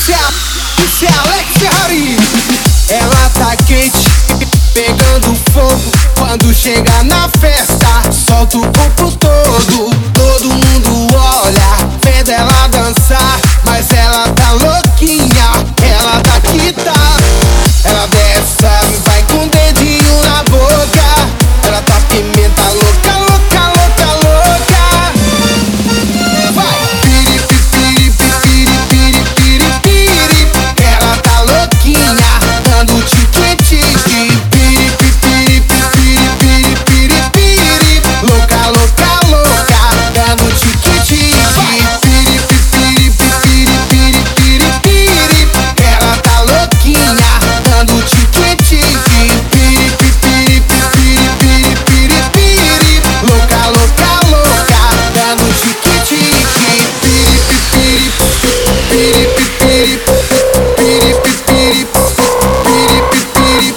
Isso é Alex Ferrari. Ela tá quente, pegando fogo. Quando chega na festa, solta o corpo todo. Todo mundo olha, vendo ela dançar. Mas ela tá louquinha, ela tá quitada. Ela desce, vai com o dedinho na boca. Ela tá pimenta louca, louca, louca, louca. Vai! Piri, piri, piri, piri, piri, piri. Ela tá louquinha, dando tique-tique. Piri, piri, piri, piri, piri, piri. Louca, louca, louca, dando tique-tique. Piri, piri, piri, piri, piri, piri. Ela tá louquinha, dando tique-tique. Piri, piri, piri, piri, piri, piri. Louca, louca, louca, dando tique-tique. Piri, piri, piri, piri, piri, piri, piri, piri,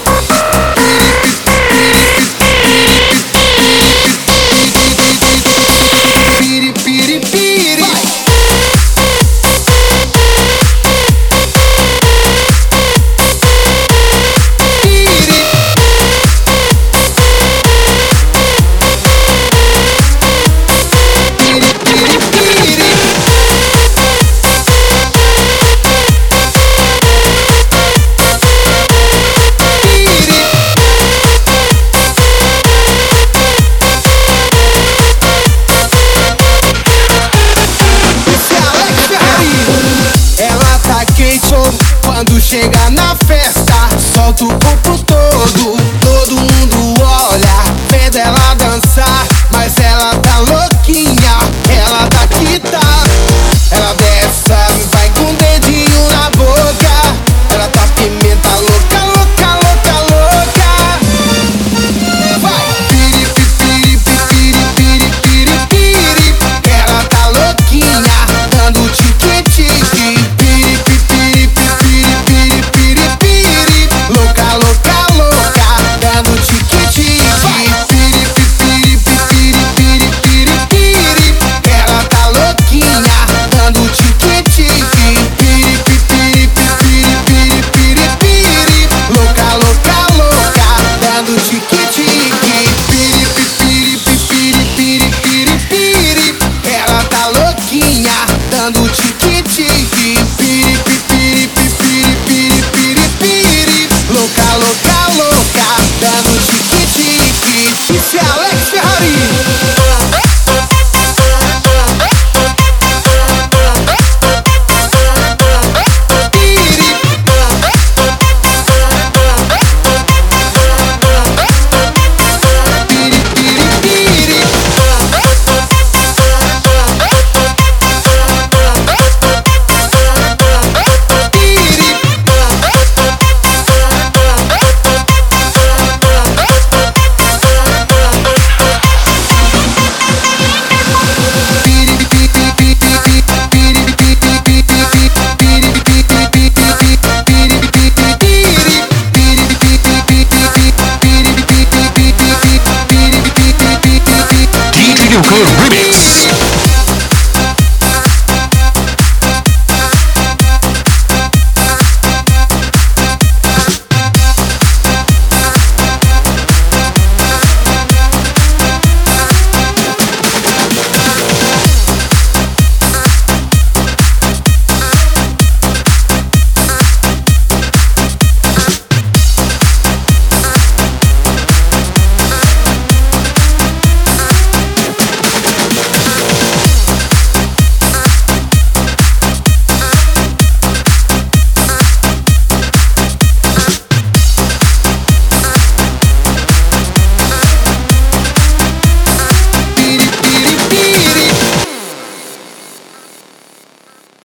piri, piri, piri. Ela tá quente, quando chega na